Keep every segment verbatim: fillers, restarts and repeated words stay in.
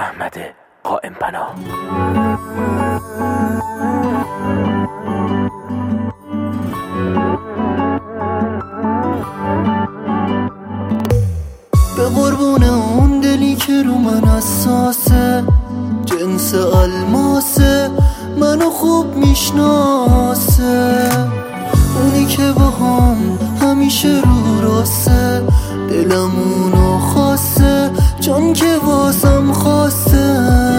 احمد قائم پناه. به قربون اون دلی که رو من اساسه، جنس الماسه، منو خوب میشناسه، اونی که با هم همیشه رو راسته، دلم اونو خواسته چون که واسم خواسته.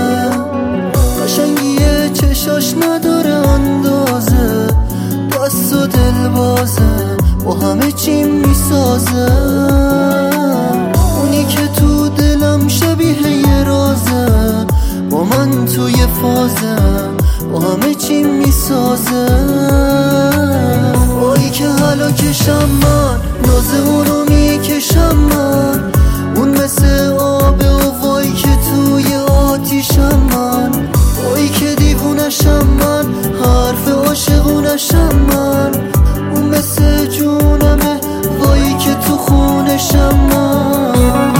قشنگیه چشاش نداره اندازه، دست و دل بازه با همه چی میسازه، اونی که تو دلم شبیه یه رازه، با من توی فازه با همه چی میسازه. وای که حالا کشم من، ناز اونو میکشم من، اون مثل آبه و وای که توی آتیشم من، وای که دیوونشم من، حرف عاشقونشم من، اون مثل جونمه وای که تو خونشم من.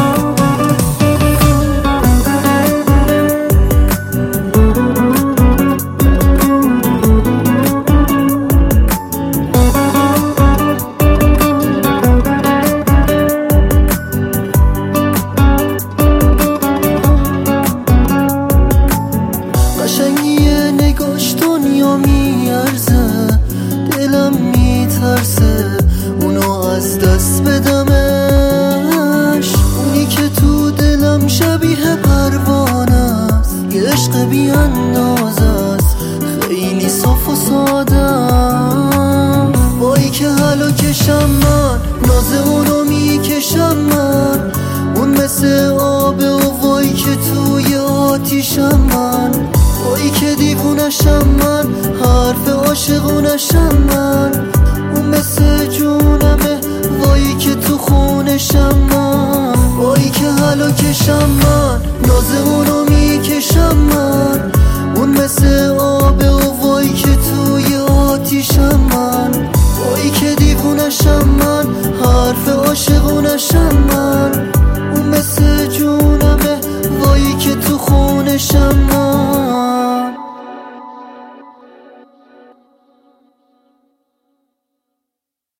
قشنگیه نگاش دنیا میارزه، دلم میترسه اونو از دست بدمش، اونی که تو دلم شبیه پروانه است، یه عشق بی اندازه است، خیلی صاف و ساده. وای که حالا کشم من، ناز اونو میکشم من، اون مثل آبه و وای که توی آتیشم من، وای که دیوونشم من، حرف عاشقونشم من، اون مثل جونمه وای که تو خونشم من. وای که حالا کشم من، ناز اونو میکشم من، اون مثل